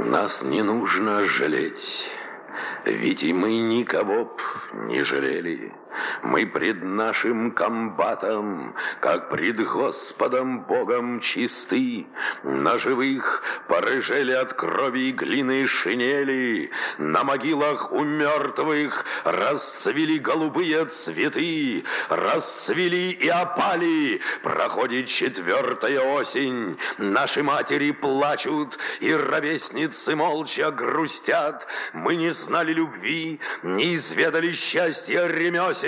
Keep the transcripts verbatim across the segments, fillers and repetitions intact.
Нас не нужно жалеть, ведь и мы никого б не жалели. Мы пред нашим комбатом, как пред Господом Богом чисты. На живых порыжели от крови и глины шинели, на могилах у мертвых расцвели голубые цветы, расцвели и опали. Проходит четвертая осень, наши матери плачут, и ровесницы молча грустят. Мы не знали любви, не изведали счастья ремесел.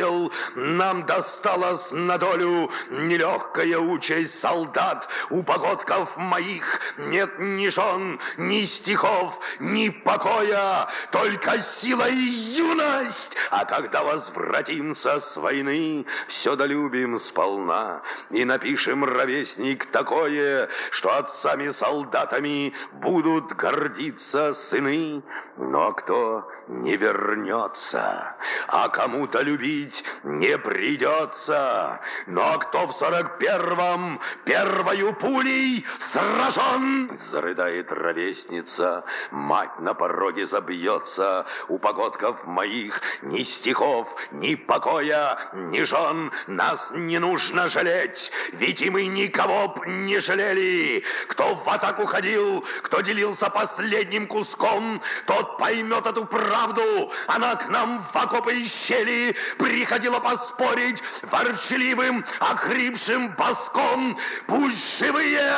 Нам досталась на долю нелегкая участь солдат. У погодков моих нет ни жен, ни стихов, ни покоя, только сила и юность. А когда возвратимся с войны, все долюбим сполна и напишем, ровесник, такое, что отцами-солдатами будут гордиться сыны. Но кто не вернется, а кому-то любить не придется. Но кто в сорок первом первою пулей сражен, зарыдает ровесница, мать на пороге забьется. У погодков моих ни стихов, ни покоя, ни жен. Нас не нужно жалеть, ведь и мы никого б не жалели. Кто в атаку ходил, кто делился последним куском, тот поймет эту правду. Она к нам в окопы и щели приходила поспорить ворчливым, охрипшим боском. Пусть живые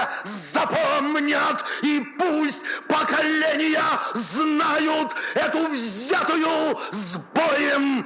запомнят, и пусть поколения знают эту взятую с боем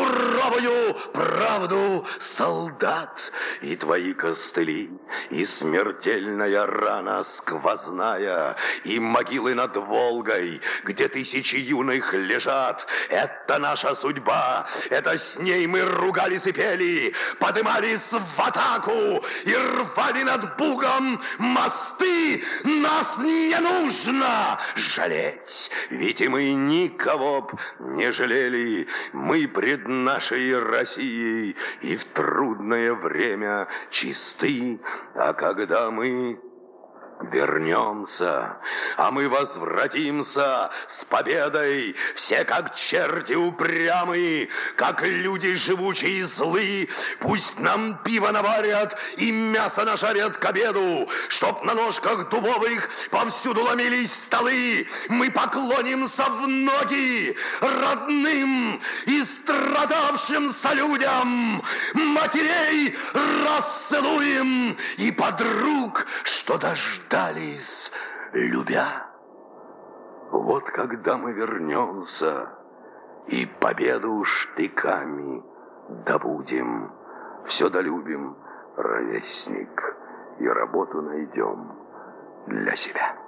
суровую правду. Солдат, и твои костыли, и смертельная рана сквозная, и могилы над Волгой, где тысячи юных лежат. Это наша судьба, это с ней мы ругались и пели, подымались в атаку и рвали над Бугом мосты. Нас не нужно жалеть, ведь и мы никого б не жалели. Мы пред нашей Россией и в трудное время чисты, а когда мы вернемся, а мы возвратимся с победой, все как черти упрямые, как люди живучие и злы. Пусть нам пиво наварят и мясо нажарят к обеду, чтоб на ножках дубовых повсюду ломились столы. Мы поклонимся в ноги родным и страдавшимся людям, матерей расцелуем и подруг, что дождались, любя. Вот когда мы вернемся и победу штыками добудем, все долюбим, ровесник, и работу найдем для себя.